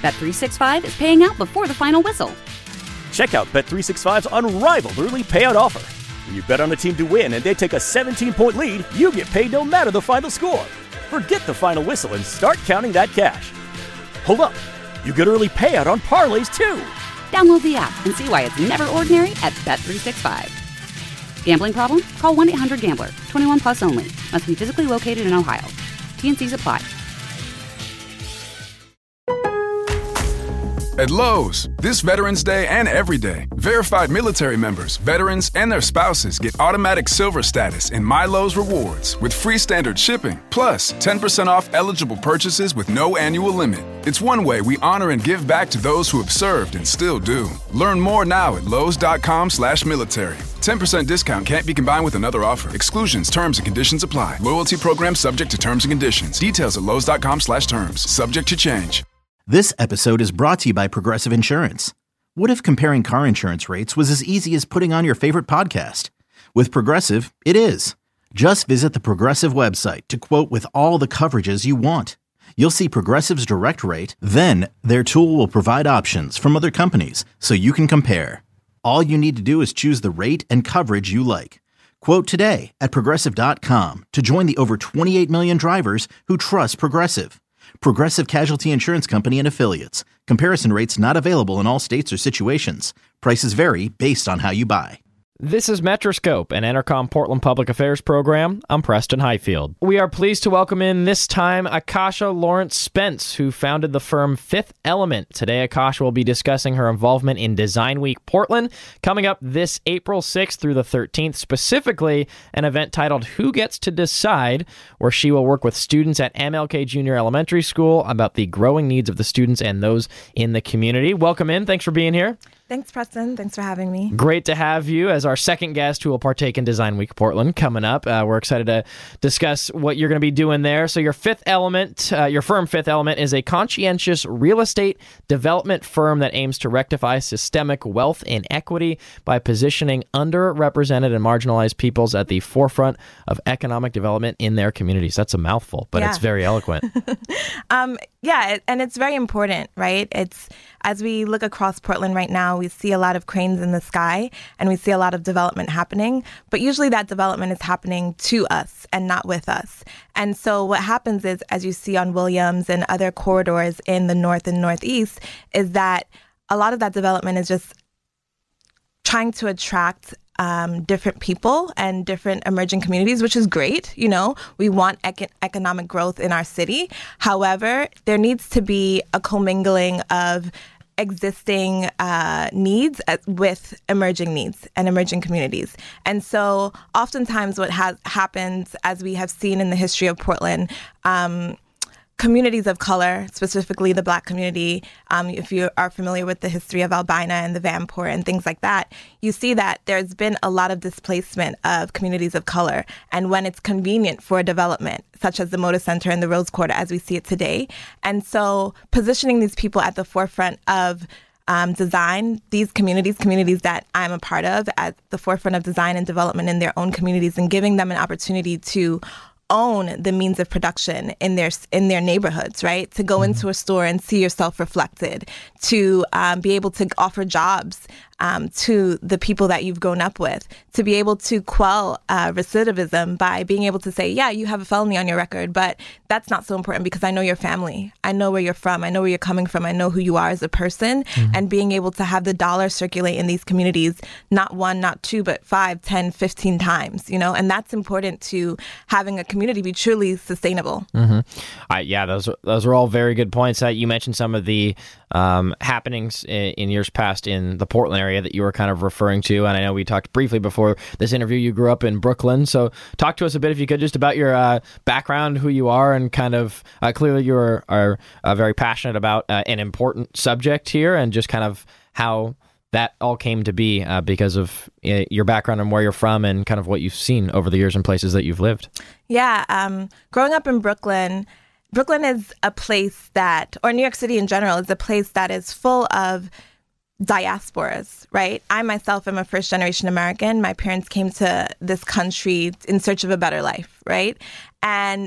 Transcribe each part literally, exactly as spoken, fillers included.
Bet three sixty-five is paying out before the final whistle. Check out Bet three sixty-five's unrivaled early payout offer. When you bet on a team to win and they take a seventeen-point lead, you get paid no matter the final score. Forget the final whistle and start counting that cash. Hold up. You get early payout on parlays, too. Download the app and see why it's never ordinary at Bet three sixty-five. Gambling problem? Call one eight hundred gambler. twenty-one plus only. Must be physically located in Ohio. T N Cs apply. At Lowe's, this Veterans Day and every day, verified military members, veterans, and their spouses get automatic silver status in My Lowe's Rewards with free standard shipping, plus ten percent off eligible purchases with no annual limit. It's one way we honor and give back to those who have served and still do. Learn more now at lowes.com slash military. ten percent discount can't be combined with another offer. Exclusions, terms, and conditions apply. Loyalty program subject to terms and conditions. Details at lowes.com slash terms. Subject to change. This episode is brought to you by Progressive Insurance. What if comparing car insurance rates was as easy as putting on your favorite podcast? With Progressive, it is. Just visit the Progressive website to quote with all the coverages you want. You'll see Progressive's direct rate, then their tool will provide options from other companies so you can compare. All you need to do is choose the rate and coverage you like. Quote today at Progressive dot com to join the over twenty-eight million drivers who trust Progressive. Progressive Casualty Insurance Company and Affiliates. Comparison rates not available in all states or situations. Prices vary based on how you buy. This is Metroscope, an Entercom Portland Public Affairs program. I'm Preston Highfield. We are pleased to welcome in this time Akasha Lawrence Spence, who founded the firm Fifth Element. Today, Akasha will be discussing her involvement in Design Week Portland, coming up this April sixth through the thirteenth, specifically an event titled Who Gets to Decide, where she will work with students at M L K Junior Elementary School about the growing needs of the students and those in the community. Welcome in. Thanks for being here. Thanks, Preston. Thanks for having me. Great to have you as our second guest who will partake in Design Week Portland coming up. Uh, we're excited to discuss what you're going to be doing there. So your Fifth Element, uh, your firm Fifth Element is a conscientious real estate development firm that aims to rectify systemic wealth inequity by positioning underrepresented and marginalized peoples at the forefront of economic development in their communities. That's a mouthful, but yeah. It's very eloquent. um, yeah, and it's very important, right? It's as we look across Portland right now, we see a lot of cranes in the sky and we see a lot of development happening, but usually that development is happening to us and not with us. And so what happens is, as you see on Williams and other corridors in the north and northeast, is that a lot of that development is just trying to attract Um, different people and different emerging communities, which is great. You know, we want ec- economic growth in our city. However, there needs to be a commingling of existing uh, needs with emerging needs and emerging communities. And so oftentimes what has happened, as we have seen in the history of Portland, um, communities of color, specifically the Black community, um, if you are familiar with the history of Albina and the Vanport and things like that, you see that there's been a lot of displacement of communities of color. And when it's convenient for development, such as the Moda Center and the Rose Quarter as we see it today. And so positioning these people at the forefront of um, design, these communities, communities that I'm a part of, at the forefront of design and development in their own communities, and giving them an opportunity to own the means of production in their in their neighborhoods, right? To go into a store and see yourself reflected, to um, be able to offer jobs um, to the people that you've grown up with, to be able to quell uh, recidivism by being able to say, yeah, you have a felony on your record, but that's not so important because I know your family. I know where you're from. I know where you're coming from. I know who you are as a person. Mm-hmm. And being able to have the dollar circulate in these communities, not one, not two, but five, ten, fifteen times, you know? And that's important to having a community be truly sustainable. Mm-hmm. I, yeah, those, those are all very good points. Uh, you mentioned some of the um, happenings in, in years past in the Portland area that you were kind of referring to. And I know we talked briefly before this interview, you grew up in Brooklyn. So talk to us a bit, if you could, just about your uh, background, who you are, and kind of uh, clearly you are, are uh, very passionate about uh, an important subject here, and just kind of how that all came to be uh, because of uh, your background and where you're from and kind of what you've seen over the years in places that you've lived. Yeah. Um, growing up in Brooklyn, Brooklyn is a place that, or New York City in general, is a place that is full of diasporas, right? I myself am a first generation American. My parents came to this country in search of a better life, right? And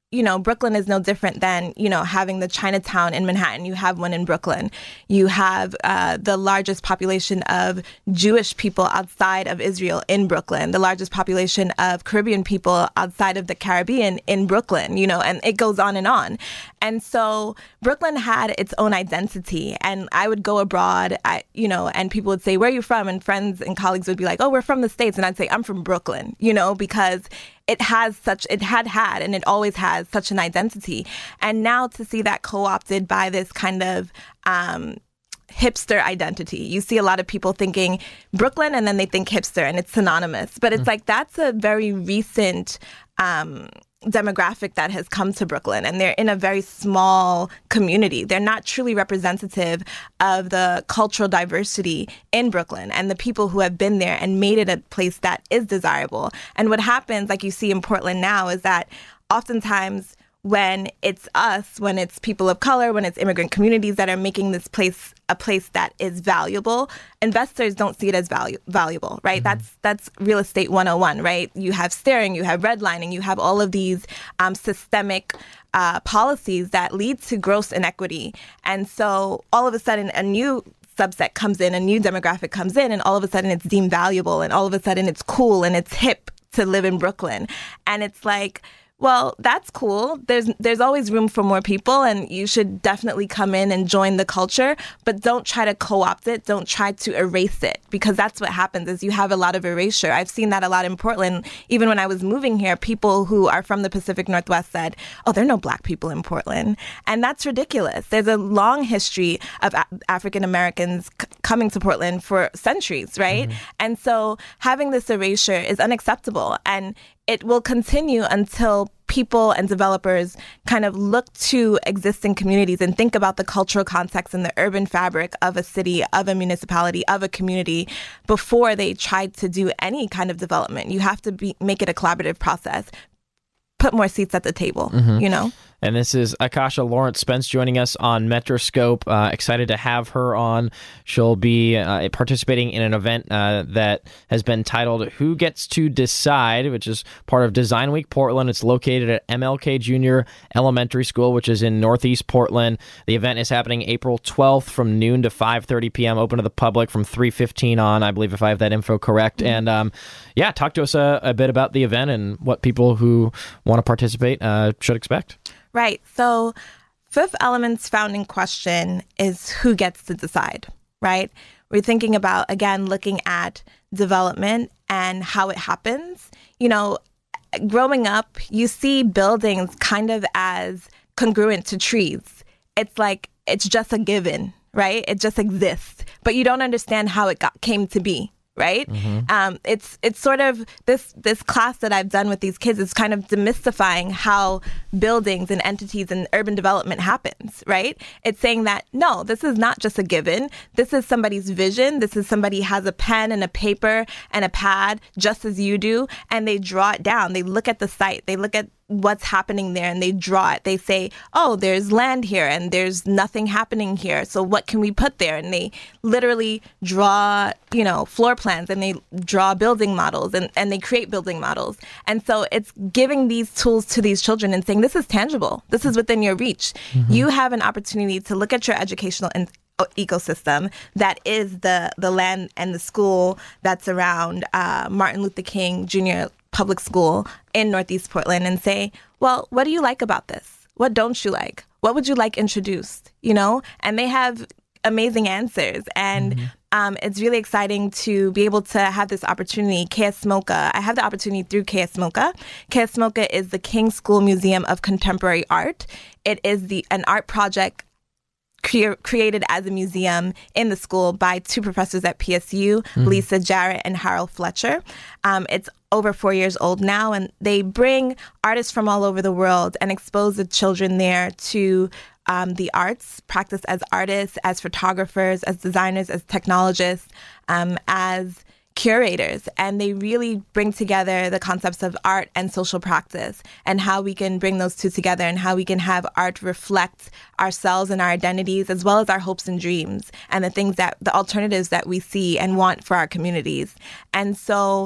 you know, Brooklyn is no different than, you know, having the Chinatown in Manhattan. You have one in Brooklyn. You have uh, the largest population of Jewish people outside of Israel in Brooklyn, the largest population of Caribbean people outside of the Caribbean in Brooklyn, you know, and it goes on and on. And so Brooklyn had its own identity. And I would go abroad, I, you know, and people would say, where are you from? And friends and colleagues would be like, oh, we're from the States. And I'd say, I'm from Brooklyn, you know, because it has such, it had had, and it always has such an identity. And now to see that co-opted by this kind of um, hipster identity, you see a lot of people thinking Brooklyn and then they think hipster and it's synonymous. But it's mm. like, that's a very recent um, demographic that has come to Brooklyn, and they're in a very small community. They're not truly representative of the cultural diversity in Brooklyn and the people who have been there and made it a place that is desirable. And what happens, like you see in Portland now, is that oftentimes when it's us, when it's people of color, when it's immigrant communities that are making this place a place that is valuable, investors don't see it as value, valuable, right? Mm-hmm. That's that's real estate one oh one, right? You have staring, you have redlining, you have all of these um, systemic uh, policies that lead to gross inequity. And so all of a sudden a new subset comes in, a new demographic comes in, and all of a sudden it's deemed valuable, and all of a sudden it's cool and it's hip to live in Brooklyn. And it's like, well, that's cool. There's there's always room for more people, and you should definitely come in and join the culture, but don't try to co-opt it. Don't try to erase it, because that's what happens is you have a lot of erasure. I've seen that a lot in Portland. Even when I was moving here, people who are from the Pacific Northwest said, oh, there are no Black people in Portland. And that's ridiculous. There's a long history of a- African Americans c- coming to Portland for centuries, right? Mm-hmm. And so having this erasure is unacceptable. And it will continue until people and developers kind of look to existing communities and think about the cultural context and the urban fabric of a city, of a municipality, of a community before they try to do any kind of development. You have to be, make it a collaborative process. Put more seats at the table, mm-hmm. you know? And this is Akasha Lawrence Spence joining us on Metroscope. Uh, excited to have her on. She'll be uh, participating in an event uh, that has been titled Who Gets to Decide, which is part of Design Week Portland. It's located at M L K Junior Elementary School, which is in Northeast Portland. The event is happening April twelfth from noon to five thirty p.m., open to the public from three fifteen on, I believe, if I have that info correct. Mm-hmm. And um, yeah, talk to us a, a bit about the event and what people who want to participate uh, should expect. Right. So Fifth Element's founding question is who gets to decide, right? We're thinking about, again, looking at development and how it happens. You know, growing up, you see buildings kind of as congruent to trees. It's like, it's just a given, right? It just exists, but you don't understand how it got came to be. Right? Mm-hmm. Um, it's it's sort of this this class that I've done with these kids is kind of demystifying how buildings and entities and urban development happens, right? It's saying that, no, this is not just a given. This is somebody's vision. This is somebody has a pen and a paper and a pad just as you do, and they draw it down. They look at the site. They look at what's happening there and they draw it. They say, oh, there's land here and there's nothing happening here. So what can we put there? And they literally draw, you know, floor plans, and they draw building models, and, and they create building models. And so it's giving these tools to these children and saying, this is tangible. This is within your reach. Mm-hmm. You have an opportunity to look at your educational in- ecosystem that is the, the land and the school that's around uh, Martin Luther King Junior Public School in Northeast Portland, and say, well, what do you like about this? What don't you like? What would you like introduced? You know, and they have amazing answers. And mm-hmm. um, it's really exciting to be able to have this opportunity. K S MoCA, I have the opportunity through K S MoCA. K S MoCA is the King School Museum of Contemporary Art. It is the an art project Cre- created as a museum in the school by two professors at P S U, mm. Lisa Jarrett and Harold Fletcher. Um, it's over four years old now, and they bring artists from all over the world and expose the children there to um, the arts, practice as artists, as photographers, as designers, as technologists, um, as curators. And they really bring together the concepts of art and social practice, and how we can bring those two together, and how we can have art reflect ourselves and our identities, as well as our hopes and dreams, and the things that, the alternatives that we see and want for our communities. And so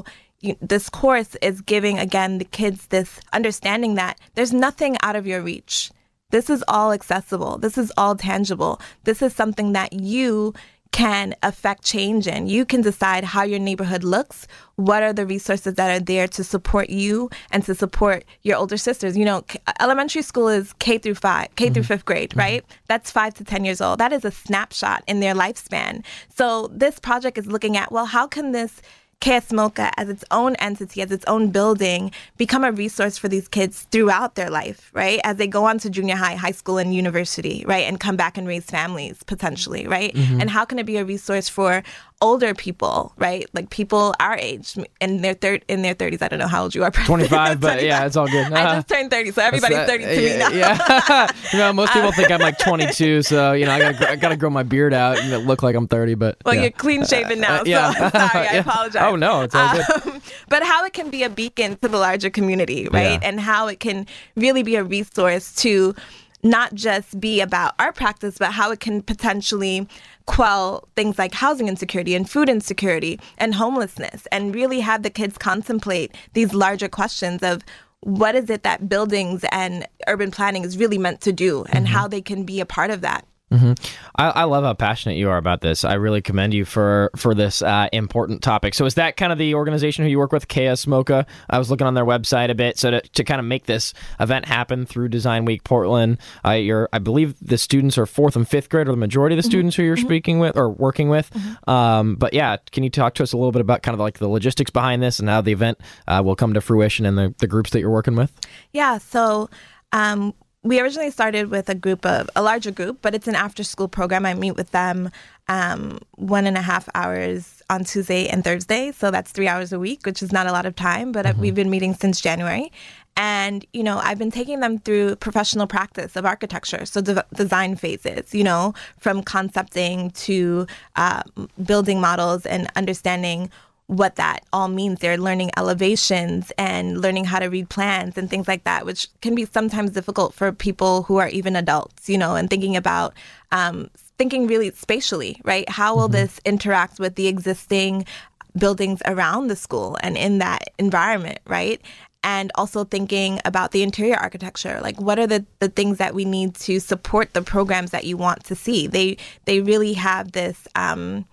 you, this course is giving, again, the kids this understanding that there's nothing out of your reach. This is all accessible. This is all tangible. This is something that you can affect change in. You can decide how your neighborhood looks, what are the resources that are there to support you and to support your older sisters. You know, elementary school is K through five, K mm-hmm. through fifth grade, mm-hmm. right? That's five to ten years old. That is a snapshot in their lifespan. So this project is looking at, well, how can this K S MoCA as its own entity, as its own building, become a resource for these kids throughout their life, right? As they go on to junior high, high school, and university, right? And come back and raise families, potentially, right? Mm-hmm. And how can it be a resource for older people, right? Like people our age in their third in their thirties. I don't know how old you are. twenty-five, but yeah, it's all good. I just turned thirty, so everybody's that, thirty to yeah, me now. Yeah, you know, most people think I'm like twenty-two, so you know, I gotta I gotta grow my beard out and it look like I'm thirty. But well, yeah. you're clean shaven now, uh, yeah. so I'm sorry. I yeah. apologize. Oh no, it's all good. Um, but how it can be a beacon to the larger community, right? Yeah. And how it can really be a resource to not just be about our practice, but how it can potentially quell things like housing insecurity and food insecurity and homelessness, and really have the kids contemplate these larger questions of what is it that buildings and urban planning is really meant to do, and mm-hmm. how they can be a part of that. Mm-hmm. I, I love how passionate you are about this. I really commend you for for this uh, important topic. So is that kind of the organization who you work with, K S MoCA? I was looking on their website a bit. So to, to kind of make this event happen through Design Week Portland, uh, you're, I believe the students are fourth and fifth grade, or the majority of the mm-hmm. students who you're mm-hmm. speaking with or working with. Mm-hmm. Um, but yeah, can you talk to us a little bit about kind of like the logistics behind this and how the event uh, will come to fruition and the, the groups that you're working with? Yeah, so... Um, We originally started with a group of, a larger group, but it's an after-school program. I meet with them um, one and a half hours on Tuesday and Thursday. So that's three hours a week, which is not a lot of time, but mm-hmm. we've been meeting since January. And, you know, I've been taking them through professional practice of architecture, so de- design phases, you know, from concepting to uh, building models and understanding what that all means. They're learning elevations and learning how to read plans and things like that, which can be sometimes difficult for people who are even adults, you know, and thinking about um, thinking really spatially, right? How will mm-hmm. this interact with the existing buildings around the school and in that environment, right? And also thinking about the interior architecture, like what are the, the things that we need to support the programs that you want to see? They they really have this um,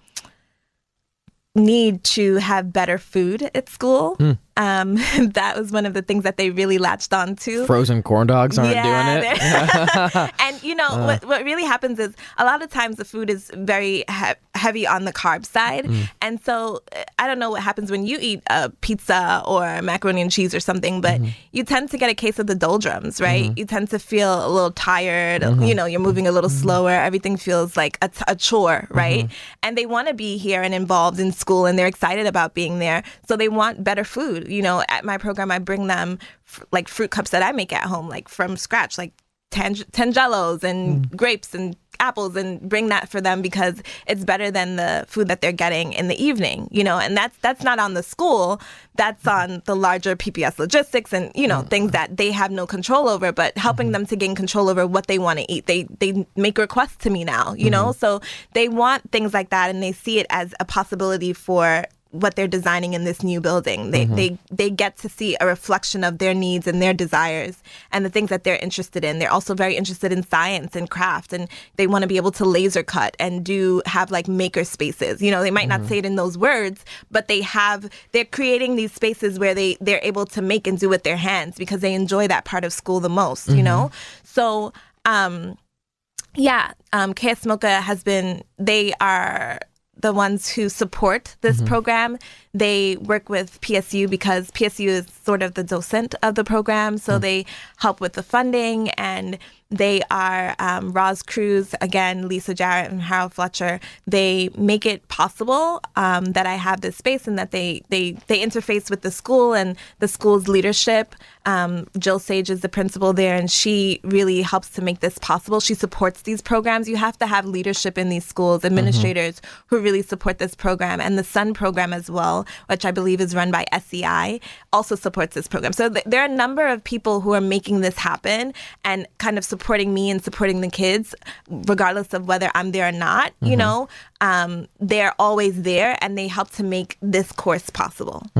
need to have better food at school. Mm. Um, that was one of the things that they really latched on to. Frozen corn dogs aren't yeah, doing it. And, you know, uh. what, what really happens is a lot of times the food is very he- heavy on the carb side. Mm. And so I don't know what happens when you eat a pizza or macaroni and cheese or something, but mm-hmm. you tend to get a case of the doldrums, right? Mm-hmm. You tend to feel a little tired. Mm-hmm. You know, you're moving a little mm-hmm. slower. Everything feels like a, t- a chore, right? Mm-hmm. And they want to be here and involved in school, and they're excited about being there. So they want better food. You know, at my program, I bring them f- like fruit cups that I make at home, like from scratch, like tang- tangelos and mm. grapes and apples, and bring that for them because it's better than the food that they're getting in the evening, you know, and that's that's not on the school. That's on the larger P P S logistics and, you know, mm. things that they have no control over, but helping mm-hmm. them to gain control over what they want to eat. They they make requests to me now, you mm-hmm. know, so they want things like that, and they see it as a possibility for what they're designing in this new building. They mm-hmm. they they get to see a reflection of their needs and their desires and the things that they're interested in. They're also very interested in science and craft, and they want to be able to laser cut and do have like maker spaces. You know, they might mm-hmm. not say it in those words, but they have they're creating these spaces where they they're able to make and do with their hands because they enjoy that part of school the most, mm-hmm. you know? So um yeah, um K S MoCA has been they are the ones who support this mm-hmm. program. They work with P S U because P S U is sort of the docent of the program. So mm. they help with the funding, and they are um, Roz Cruz, again, Lisa Jarrett, and Harold Fletcher. They make it possible um, that I have this space, and that they, they, they interface with the school and the school's leadership. Um, Jill Sage is the principal there, and she really helps to make this possible. She supports these programs. You have to have leadership in these schools, administrators mm-hmm. who really support this program. And the SUN program as well, which I believe is run by S E I, also supports this program. So th- there are a number of people who are making this happen and kind of supporting me and supporting the kids, regardless of whether I'm there or not. Mm-hmm. You know, um, they're always there, and they help to make this course possible. Mm-hmm.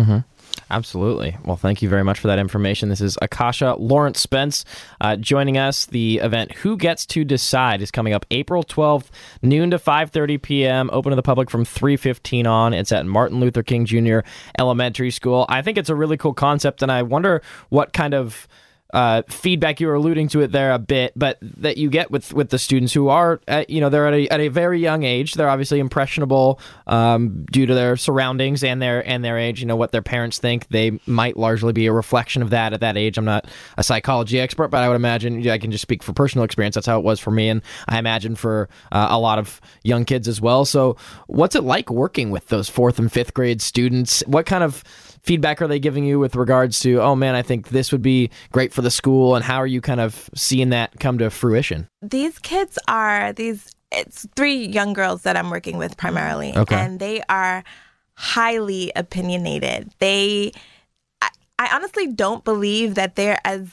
Absolutely. Well, thank you very much for that information. This is Akasha Lawrence Spence uh, joining us. The event Who Gets to Decide is coming up April twelfth, noon to five thirty p.m., open to the public from three fifteen on. It's at Martin Luther King Junior Elementary School. I think it's a really cool concept, and I wonder what kind of Uh, feedback, you were alluding to it there a bit, but that you get with, with the students who are, at, you know, they're at a, at a very young age. They're obviously impressionable um, due to their surroundings and their and their age. You know, what their parents think. They might largely be a reflection of that at that age. I'm not a psychology expert, but I would imagine, I can just speak for personal experience. That's how it was for me, and I imagine for uh, a lot of young kids as well. So what's it like working with those fourth and fifth grade students? What kind of feedback are they giving you with regards to, oh man, I think this would be great for the school, and how are you kind of seeing that come to fruition? These kids are, these, it's three young girls that I'm working with primarily, okay. and they are highly opinionated. They, I, I honestly don't believe that they're as,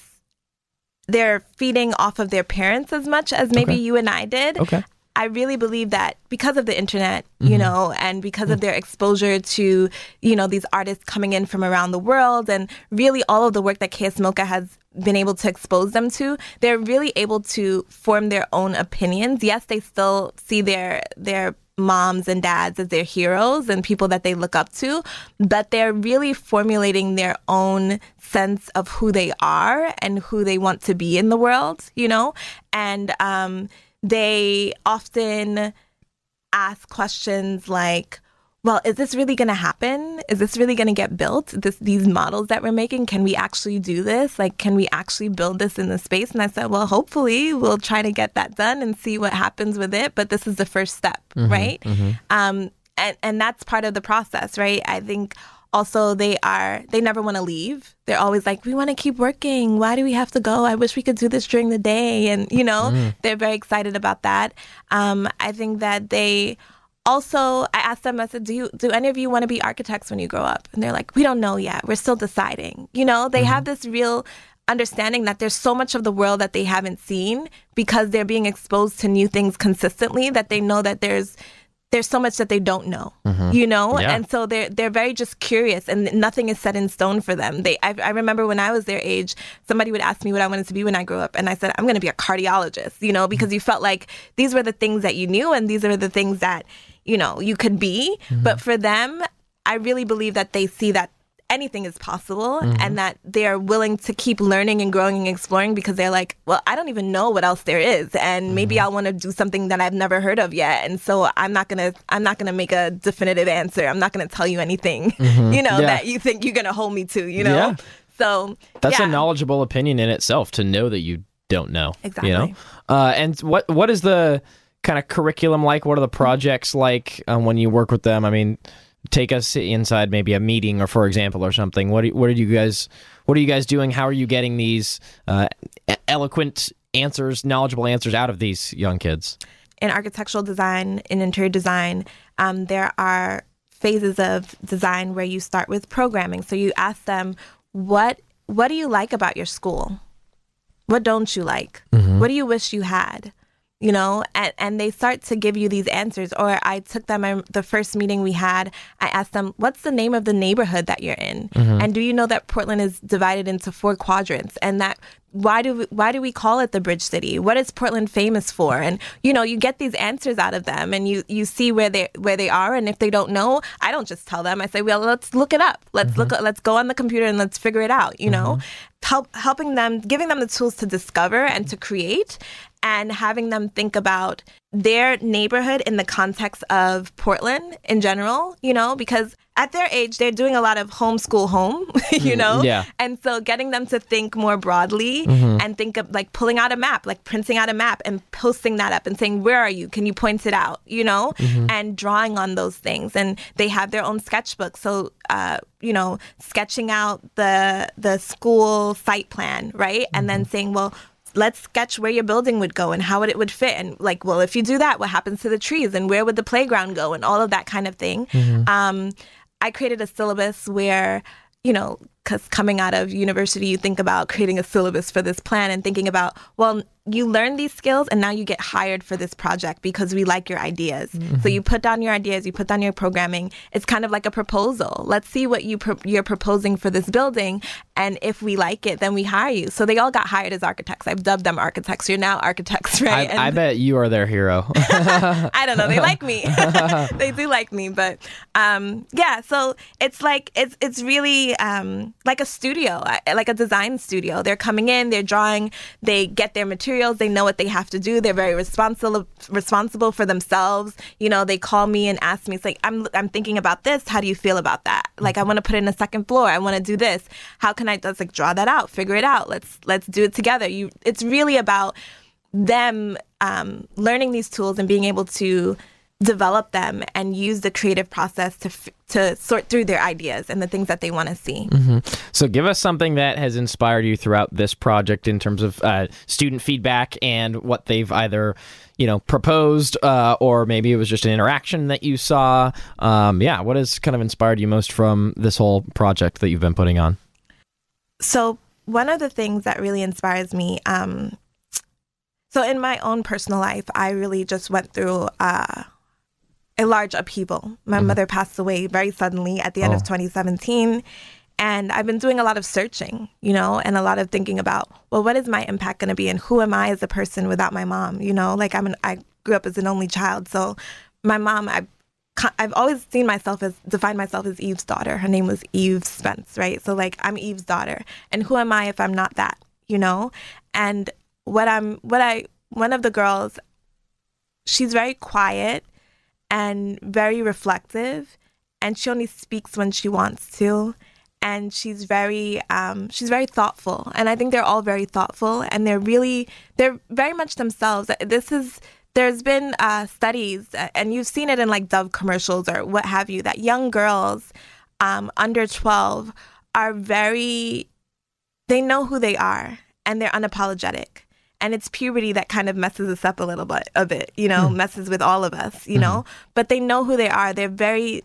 they're feeding off of their parents as much as maybe okay. you and I did. Okay. I really believe that because of the internet, you mm-hmm. know, and because mm-hmm. of their exposure to, you know, these artists coming in from around the world, and really all of the work that K S MoCA has been able to expose them to, they're really able to form their own opinions. Yes, they still see their their moms and dads as their heroes and people that they look up to, but they're really formulating their own sense of who they are and who they want to be in the world, you know, and um they often ask questions like, well, is this really going to happen? Is this really going to get built? This, these models that we're making, can we actually do this? Like, can we actually build this in the space? And I said, well, hopefully we'll try to get that done and see what happens with it. But this is the first step, mm-hmm, right? Mm-hmm. Um, and, and that's part of the process, right? I think also they are, they never want to leave. They're always like, we want to keep working. Why do we have to go? I wish we could do this during the day. And, you know, mm. they're very excited about that. Um, I think that they also, I asked them, I said, do you, do any of you want to be architects when you grow up? And they're like, we don't know yet. We're still deciding. You know, they mm-hmm. have this real understanding that there's so much of the world that they haven't seen because they're being exposed to new things consistently, that they know that there's there's so much that they don't know, mm-hmm. you know? Yeah. And so they're they're very just curious, and nothing is set in stone for them. They I, I remember when I was their age, somebody would ask me what I wanted to be when I grew up, and I said, I'm going to be a cardiologist, you know, because you felt like these were the things that you knew and these are the things that, you know, you could be. Mm-hmm. But for them, I really believe that they see that anything is possible, mm-hmm. and that they're willing to keep learning and growing and exploring because they're like, well, I don't even know what else there is, and mm-hmm. maybe I want to do something that I've never heard of yet, and so I'm not gonna I'm not gonna make a definitive answer. I'm not gonna tell you anything, mm-hmm. you know, yeah. that you think you're gonna hold me to, you know. Yeah. So that's yeah. a knowledgeable opinion in itself, to know that you don't know. Exactly. You know, uh, and what what is the kind of curriculum like? What are the projects like um, when you work with them? I mean, take us inside maybe a meeting, or for example, or something. What do, what are you guys what are you guys doing? How are you getting these uh, eloquent answers, knowledgeable answers out of these young kids? In architectural design, in interior design, um, there are phases of design where you start with programming. So you ask them, what what do you like about your school? What don't you like? Mm-hmm. What do you wish you had? You know, and, and they start to give you these answers. Or I took them, um, the first meeting we had, I asked them, what's the name of the neighborhood that you're in? Mm-hmm. And do you know that Portland is divided into four quadrants? And that why do we, why do we call it the Bridge City? What is Portland famous for? And, you know, you get these answers out of them, and you, you see where they where they are. And if they don't know, I don't just tell them. I say, well, let's look it up. Let's mm-hmm. look. Let's go on the computer and let's figure it out, you know, mm-hmm. help helping them, giving them the tools to discover and to create, and having them think about their neighborhood in the context of Portland in general, you know, because at their age, they're doing a lot of homeschool home, you know? Yeah. And so getting them to think more broadly mm-hmm. and think of like pulling out a map, like printing out a map and posting that up and saying, where are you? Can you point it out? You know? Mm-hmm. And drawing on those things. And they have their own sketchbook. So, uh, you know, sketching out the the school site plan, right? Mm-hmm. And then saying, well, let's sketch where your building would go and how it would fit. And like, well, if you do that, what happens to the trees and where would the playground go and all of that kind of thing. Mm-hmm. Um, I created a syllabus where, you know, Because coming out of university, you think about creating a syllabus for this plan and thinking about, well, you learn these skills and now you get hired for this project because we like your ideas. Mm-hmm. So you put down your ideas, you put down your programming. It's kind of like a proposal. Let's see what you pro- you're proposing for this building. And if we like it, then we hire you. So they all got hired as architects. I've dubbed them architects. You're now architects, right? I, and I bet you are their hero. I don't know. They like me. They do like me. But um, yeah, so it's like, it's it's really um, like a studio, like a design studio. They're coming in, they're drawing, they get their materials. They know what they have to do. They're very responsible responsible for themselves. You know, they call me and ask me, it's like, I'm I'm thinking about this. How do you feel about that? Like, I want to put in a second floor. I want to do this. How can I just like draw that out, figure it out? Let's let's do it together. You, it's really about them um, learning these tools and being able to develop them and use the creative process to f- to sort through their ideas and the things that they want to see. Mm-hmm. So give us something that has inspired you throughout this project in terms of uh, student feedback and what they've either, you know, proposed uh, or maybe it was just an interaction that you saw. Um, yeah, what has kind of inspired you most from this whole project that you've been putting on? So one of the things that really inspires me, um, so in my own personal life, I really just went through uh, a large upheaval. My mm-hmm. mother passed away very suddenly at the end oh. of twenty seventeen. And I've been doing a lot of searching, you know, and a lot of thinking about, well, what is my impact going to be? And who am I as a person without my mom? You know, like I'm an, I grew up as an only child. So my mom, I, I've always seen myself as, defined myself as Eve's daughter. Her name was Eve Spence, right? So like I'm Eve's daughter. And who am I if I'm not that, you know? And what I'm, what I, one of the girls, she's very quiet and very reflective, and she only speaks when she wants to, and she's very um, she's very thoughtful, and I think they're all very thoughtful, and they're really they're very much themselves. This is there's been uh, studies, and you've seen it in like Dove commercials or what have you, that young girls um, under twelve are very they know who they are, and they're unapologetic. And it's puberty that kind of messes us up a little bit, a bit, you know, mm. messes with all of us, you mm-hmm. know. But they know who they are. They're very,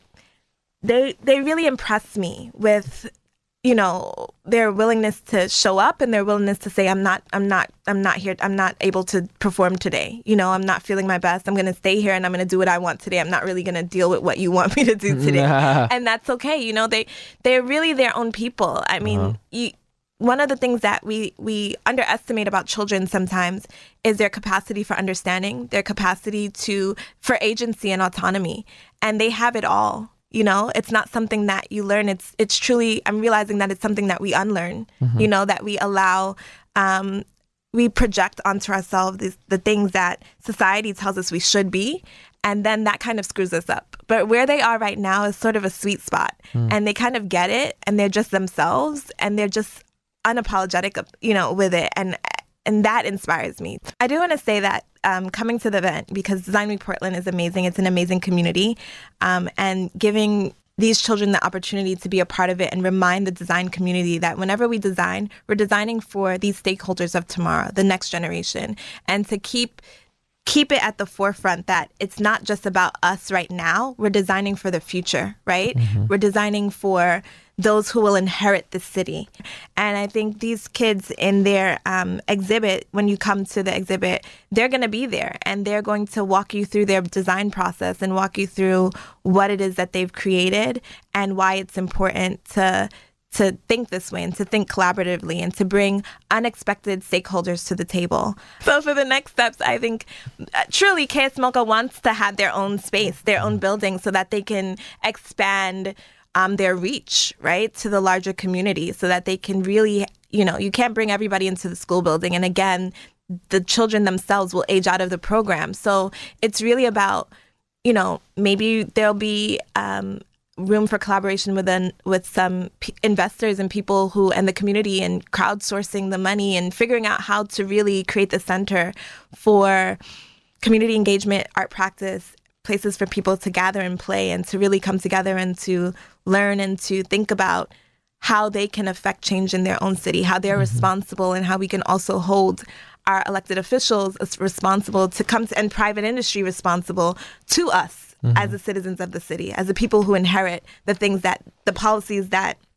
they they really impress me with, you know, their willingness to show up and their willingness to say, I'm not, I'm not, I'm not here, I'm not able to perform today. You know, I'm not feeling my best. I'm going to stay here and I'm going to do what I want today. I'm not really going to deal with what you want me to do today. And that's okay. You know, they, they're really their own people. I mean, uh-huh. you. One of the things that we, we underestimate about children sometimes is their capacity for understanding, their capacity to for agency and autonomy. And they have it all. You know, it's not something that you learn. It's it's truly, I'm realizing that it's something that we unlearn, mm-hmm. you know, that we allow, um, we project onto ourselves these, the things that society tells us we should be. And then that kind of screws us up. But where they are right now is sort of a sweet spot. Mm. And they kind of get it, and they're just themselves, and they're just unapologetic, you know, with it, and and that inspires me. I do want to say that um, coming to the event, because Design Week Portland is amazing. It's an amazing community, um, and giving these children the opportunity to be a part of it and remind the design community that whenever we design, we're designing for these stakeholders of tomorrow, the next generation, and to keep keep it at the forefront that it's not just about us right now. We're designing for the future, right? Mm-hmm. We're designing for those who will inherit the city. And I think these kids in their um, exhibit, when you come to the exhibit, they're going to be there and they're going to walk you through their design process and walk you through what it is that they've created and why it's important to to think this way and to think collaboratively and to bring unexpected stakeholders to the table. So for the next steps, I think uh, truly K S MoCA wants to have their own space, their own building, so that they can expand um, their reach, right, to the larger community, so that they can really, you know, you can't bring everybody into the school building. And again, the children themselves will age out of the program. So it's really about, you know, maybe there'll be um, room for collaboration within with some p- investors and people who and the community, and crowdsourcing the money and figuring out how to really create the center for community engagement, art practice, places for people to gather and play and to really come together and to learn and to think about how they can affect change in their own city, how they're mm-hmm. responsible, and how we can also hold our elected officials as responsible to come to, and private industry responsible to us mm-hmm. as the citizens of the city, as the people who inherit the things that, the policies that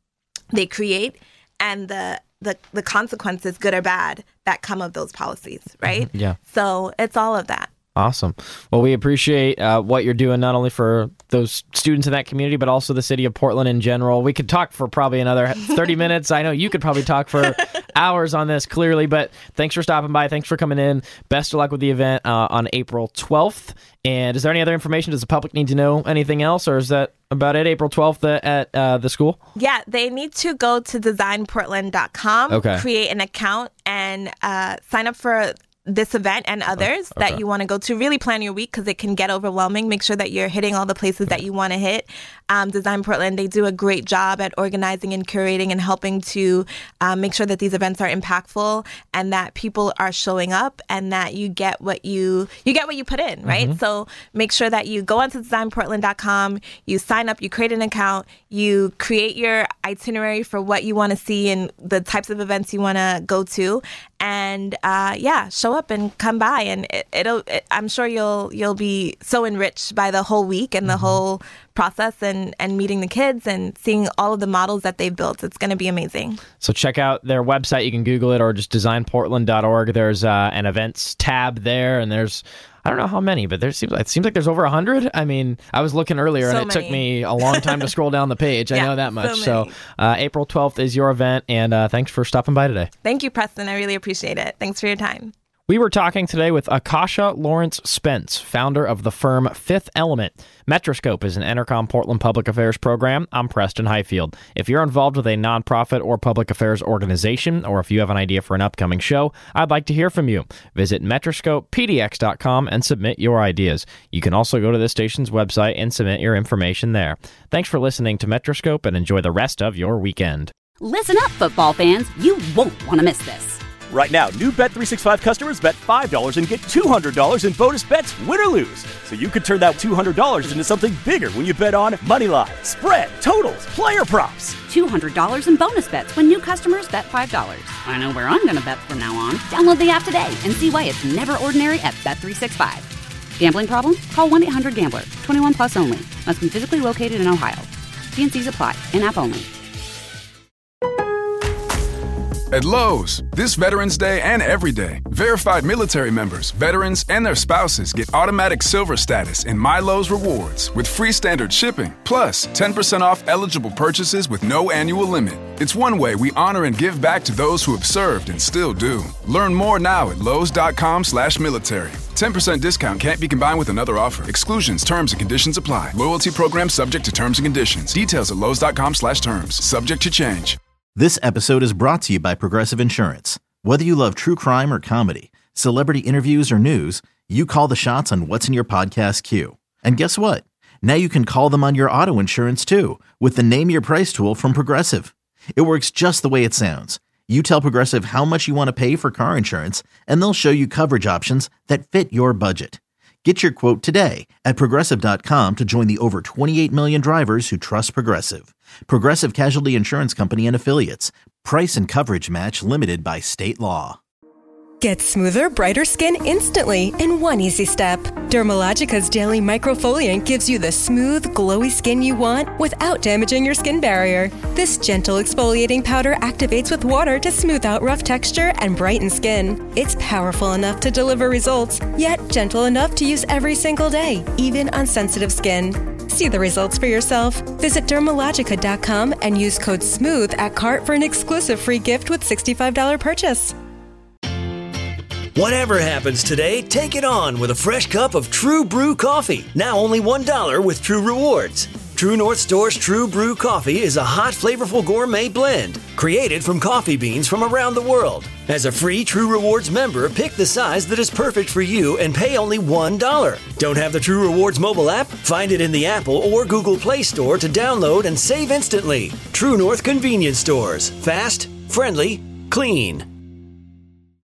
they create and the the the consequences, good or bad, that come of those policies, right? Yeah. So it's all of that. Awesome. Well, we appreciate uh, what you're doing, not only for those students in that community, but also the city of Portland in general. We could talk for probably another thirty minutes. I know you could probably talk for hours on this, clearly, but thanks for stopping by. Thanks for coming in. Best of luck with the event uh, on April twelfth. And is there any other information? Does the public need to know anything else, or is that about it, April twelfth at uh, the school? Yeah, they need to go to design portland dot com, okay. create an account, and uh, sign up for this event and others okay. that you want to go to. Really plan your week because it can get overwhelming. Make sure that you're hitting all the places that you want to hit. Um, Design Portland, they do a great job at organizing and curating and helping to um, make sure that these events are impactful and that people are showing up and that you get what you you get what you put in, right? Mm-hmm. So make sure that you go onto design portland dot com, you sign up, you create an account, you create your itinerary for what you want to see and the types of events you want to go to, and uh, yeah, show up and come by, and it, it'll. It, I'm sure you'll you'll be so enriched by the whole week and the mm-hmm. whole process and and meeting the kids and seeing all of the models that they've built. It's going to be amazing. So check out their website. You can Google it or just design portland dot org. There's uh, an events tab there, and there's I don't know how many, but there seems it seems like there's over a hundred. I mean, I was looking earlier, so and it many. took me a long time to scroll down the page. I yeah, know that much. So, so uh, April twelfth is your event, and uh, thanks for stopping by today. Thank you, Preston. I really appreciate it. Thanks for your time. We were talking today with Akasha Lawrence Spence, founder of the firm Fifth Element. Metroscope is an Entercom Portland public affairs program. I'm Preston Highfield. If you're involved with a nonprofit or public affairs organization, or if you have an idea for an upcoming show, I'd like to hear from you. Visit metroscope p d x dot com and submit your ideas. You can also go to the station's website and submit your information there. Thanks for listening to Metroscope, and enjoy the rest of your weekend. Listen up, football fans. You won't want to miss this. Right now, new Bet three sixty-five customers bet five dollars and get two hundred dollars in bonus bets, win or lose. So you could turn that two hundred dollars into something bigger when you bet on money line, spread, totals, player props. two hundred dollars in bonus bets when new customers bet five dollars. I know where I'm going to bet from now on. Download the app today and see why it's never ordinary at Bet three sixty-five. Gambling problem? Call one eight hundred gambler. twenty-one plus only. Must be physically located in Ohio. T N Cs apply. In-app only. At Lowe's, this Veterans Day and every day, verified military members, veterans, and their spouses get automatic silver status in My Lowe's Rewards with free standard shipping, plus ten percent off eligible purchases with no annual limit. It's one way we honor and give back to those who have served and still do. Learn more now at lowes dot com slash military. ten percent discount can't be combined with another offer. Exclusions, terms, and conditions apply. Loyalty program subject to terms and conditions. Details at lowes dot com slash terms. Subject to change. This episode is brought to you by Progressive Insurance. Whether you love true crime or comedy, celebrity interviews or news, you call the shots on what's in your podcast queue. And guess what? Now you can call them on your auto insurance too with the Name Your Price tool from Progressive. It works just the way it sounds. You tell Progressive how much you want to pay for car insurance, and they'll show you coverage options that fit your budget. Get your quote today at progressive dot com to join the over twenty-eight million drivers who trust Progressive. Progressive Casualty Insurance Company and Affiliates. Price and coverage match limited by state law. Get smoother, brighter skin instantly in one easy step. Dermalogica's Daily Microfoliant gives you the smooth, glowy skin you want without damaging your skin barrier. This gentle exfoliating powder activates with water to smooth out rough texture and brighten skin. It's powerful enough to deliver results, yet gentle enough to use every single day, even on sensitive skin. See the results for yourself. Visit dermalogica dot com and use code SMOOTH at cart for an exclusive free gift with sixty-five dollars purchase. Whatever happens today, take it on with a fresh cup of True Brew coffee. Now only one dollar with True Rewards. True North Store's True Brew coffee is a hot, flavorful gourmet blend created from coffee beans from around the world. As a free True Rewards member, pick the size that is perfect for you and pay only one dollar. Don't have the True Rewards mobile app? Find it in the Apple or Google Play Store to download and save instantly. True North Convenience Stores. Fast, friendly, clean.